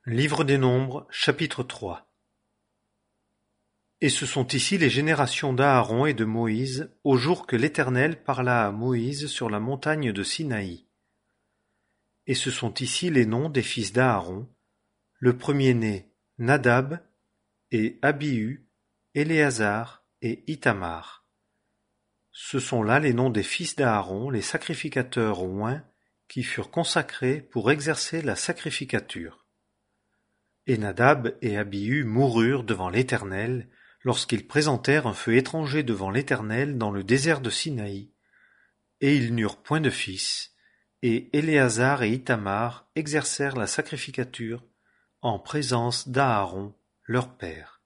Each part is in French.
Livre des Nombres, chapitre 3. Et ce sont ici les générations d'Aaron et de Moïse, au jour que l'Éternel parla à Moïse sur la montagne de Sinaï. Et ce sont ici les noms des fils d'Aaron, le premier-né Nadab, et Abihu, Éléazar et Ithamar. Ce sont là les noms des fils d'Aaron, les sacrificateurs oints, qui furent consacrés pour exercer la sacrificature. Et Nadab et Abihu moururent devant l'Éternel, lorsqu'ils présentèrent un feu étranger devant l'Éternel dans le désert de Sinaï, et ils n'eurent point de fils, et Éléazar et Ithamar exercèrent la sacrificature en présence d'Aaron, leur père.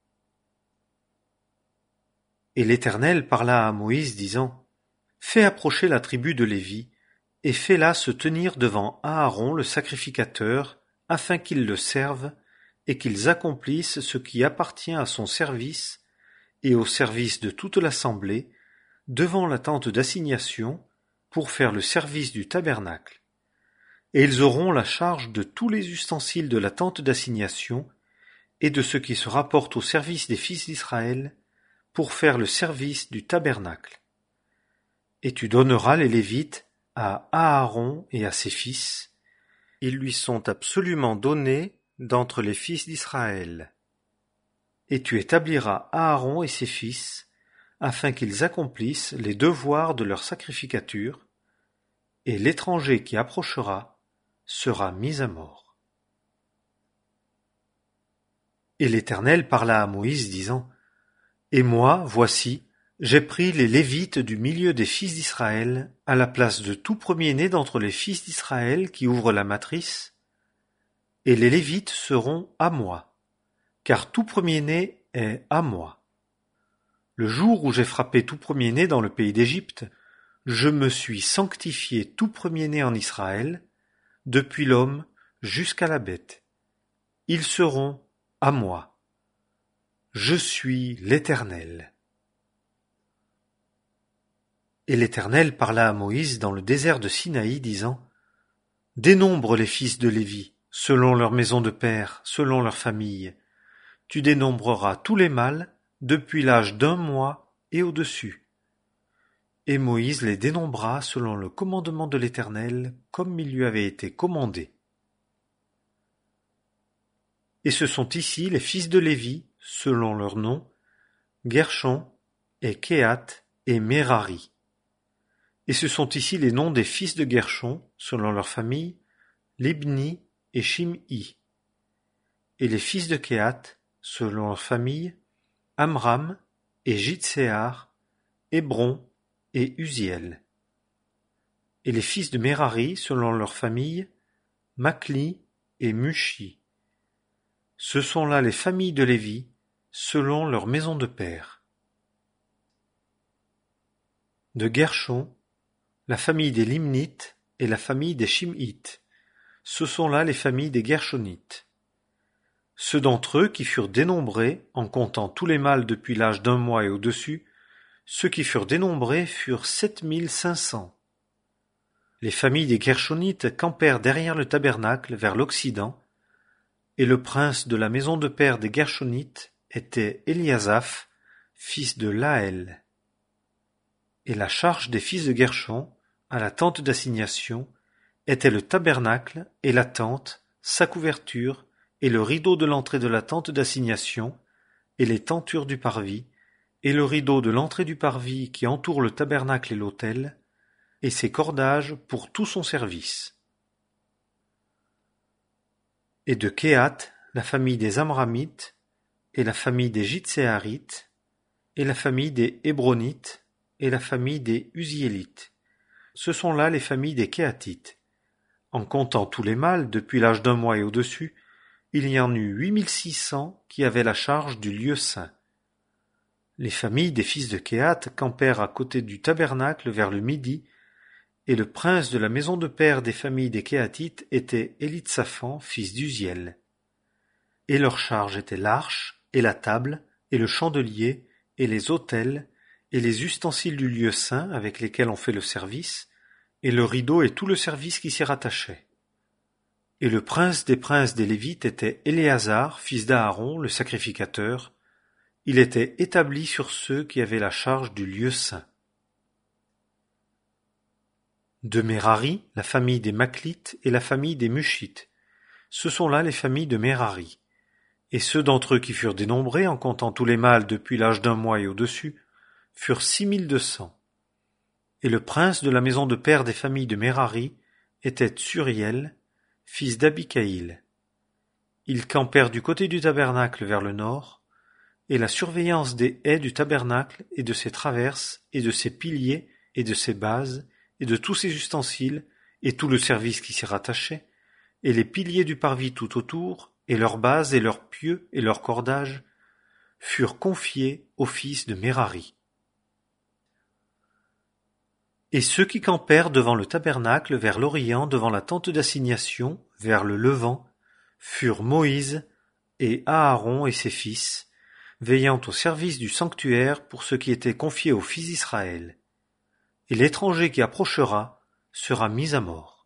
Et l'Éternel parla à Moïse, disant : Fais approcher la tribu de Lévi, et fais-la se tenir devant Aaron le sacrificateur, afin qu'ils le servent, et qu'ils accomplissent ce qui appartient à son service, et au service de toute l'assemblée, devant la tente d'assignation, pour faire le service du tabernacle. Et ils auront la charge de tous les ustensiles de la tente d'assignation, et de ce qui se rapporte au service des fils d'Israël, pour faire le service du tabernacle. Et tu donneras les Lévites à Aaron et à ses fils. Ils lui sont absolument donnés d'entre les fils d'Israël. Et tu établiras Aaron et ses fils, afin qu'ils accomplissent les devoirs de leur sacrificature, et l'étranger qui approchera sera mis à mort. Et l'Éternel parla à Moïse, disant : Et moi, voici, j'ai pris les Lévites du milieu des fils d'Israël, à la place de tout premier-né d'entre les fils d'Israël qui ouvrent la matrice, et les Lévites seront à moi, car tout premier-né est à moi. Le jour où j'ai frappé tout premier-né dans le pays d'Égypte, je me suis sanctifié tout premier-né en Israël, depuis l'homme jusqu'à la bête. Ils seront à moi. Je suis l'Éternel. Et l'Éternel parla à Moïse dans le désert de Sinaï, disant : Dénombre les fils de Lévi, selon leur maison de père, selon leur famille. Tu dénombreras tous les mâles, depuis l'âge d'1 mois et au-dessus. Et Moïse les dénombra selon le commandement de l'Éternel, comme il lui avait été commandé. Et ce sont ici les fils de Lévi, selon leurs noms, Guershon et Kehath et Merari. Et ce sont ici les noms des fils de Guershon, selon leur famille, Libni et Shim'i. Et les fils de Kehath, selon leur famille, Amram et Jitséar, Hébron et Uziel. Et les fils de Merari, selon leur famille, Makli et Mushi. Ce sont là les familles de Lévi, selon leur maison de père. De Guershon, la famille des Limnites et la famille des Shim'ites. Ce sont là les familles des Guershonites. Ceux d'entre eux qui furent dénombrés, en comptant tous les mâles depuis l'âge d'1 mois et au-dessus, ceux qui furent dénombrés furent 7500. Les familles des Guershonites campèrent derrière le tabernacle vers l'Occident, et le prince de la maison de père des Guershonites était Éliasaph, fils de Laël. Et la charge des fils de Guershon, à la tente d'assignation, était le tabernacle et la tente, sa couverture, et le rideau de l'entrée de la tente d'assignation, et les tentures du parvis, et le rideau de l'entrée du parvis qui entoure le tabernacle et l'autel, et ses cordages pour tout son service. Et de Kehath, la famille des Amramites, et la famille des Jitséarites, et la famille des Hébronites, et la famille des Uziélites. Ce sont là les familles des Kehathites. En comptant tous les mâles depuis l'âge d'1 mois et au-dessus, il y en eut 8600 qui avaient la charge du lieu saint. Les familles des fils de Kehath campèrent à côté du tabernacle vers le midi, et le prince de la maison de père des familles des Kehathites était Élitsaphan, fils d'Uziel. Et leur charge était l'arche, et la table, et le chandelier, et les autels, et les ustensiles du lieu saint avec lesquels on fait le service, et le rideau et tout le service qui s'y rattachait. Et le prince des Lévites était Éléazar, fils d'Aaron, le sacrificateur. Il était établi sur ceux qui avaient la charge du lieu saint. De Mérari, la famille des Maclites et la famille des Mushites. Ce sont là les familles de Mérari. Et ceux d'entre eux qui furent dénombrés, en comptant tous les mâles depuis l'âge d'1 mois et au-dessus, furent 6200. Et le prince de la maison de père des familles de Mérari était Tsuriel, fils d'Abikaïl. Ils campèrent du côté du tabernacle vers le nord, et la surveillance des haies du tabernacle et de ses traverses et de ses piliers et de ses bases et de tous ses ustensiles et tout le service qui s'y rattachait, et les piliers du parvis tout autour, et leurs bases et leurs pieux et leurs cordages, furent confiés aux fils de Mérari. Et ceux qui campèrent devant le tabernacle vers l'Orient devant la tente d'assignation, vers le Levant, furent Moïse et Aaron et ses fils, veillant au service du sanctuaire pour ce qui était confié aux fils d'Israël. Et l'étranger qui approchera sera mis à mort.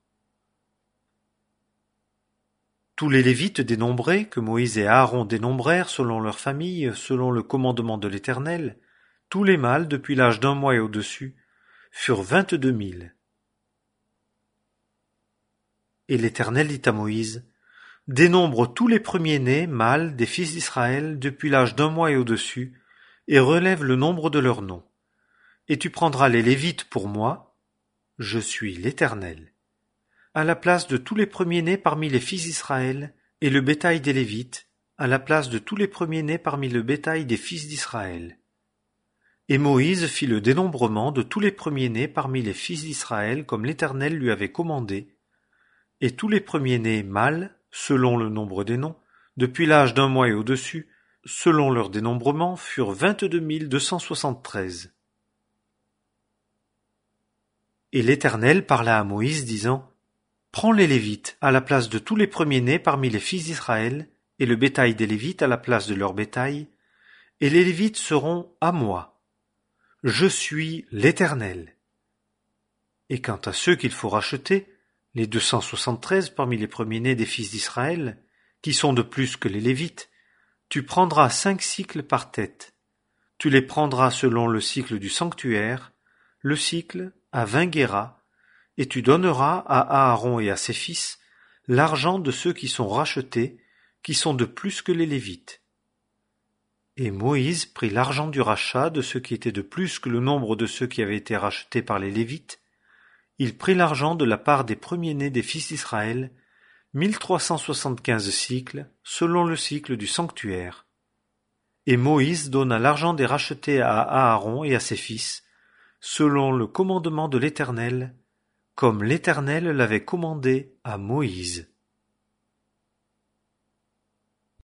Tous les Lévites dénombrés, que Moïse et Aaron dénombrèrent selon leur famille, selon le commandement de l'Éternel, tous les mâles depuis l'âge d'1 mois et au-dessus, furent 22 000. Et l'Éternel dit à Moïse, dénombre tous les premiers-nés mâles des fils d'Israël depuis l'âge d'1 mois et au-dessus, et relève le nombre de leurs noms. Et tu prendras les Lévites pour moi, je suis l'Éternel. À la place de tous les premiers-nés parmi les fils d'Israël, et le bétail des Lévites, à la place de tous les premiers-nés parmi le bétail des fils d'Israël. Et Moïse fit le dénombrement de tous les premiers-nés parmi les fils d'Israël comme l'Éternel lui avait commandé, et tous les premiers-nés mâles, selon le nombre des noms, depuis l'âge d'1 mois et au-dessus, selon leur dénombrement, furent 22 273. Et l'Éternel parla à Moïse, disant, prends les Lévites à la place de tous les premiers-nés parmi les fils d'Israël, et le bétail des Lévites à la place de leur bétail, et les Lévites seront à moi. Je suis l'Éternel. Et quant à ceux qu'il faut racheter, les 273 parmi les premiers-nés des fils d'Israël, qui sont de plus que les Lévites, tu prendras 5 sicles par tête. Tu les prendras selon le cycle du sanctuaire, le cycle à 20 guéras, et tu donneras à Aaron et à ses fils l'argent de ceux qui sont rachetés, qui sont de plus que les Lévites. Et Moïse prit l'argent du rachat de ceux qui étaient de plus que le nombre de ceux qui avaient été rachetés par les Lévites. Il prit l'argent de la part des premiers-nés des fils d'Israël, 1375 cycles, selon le cycle du sanctuaire. Et Moïse donna l'argent des rachetés à Aaron et à ses fils, selon le commandement de l'Éternel, comme l'Éternel l'avait commandé à Moïse.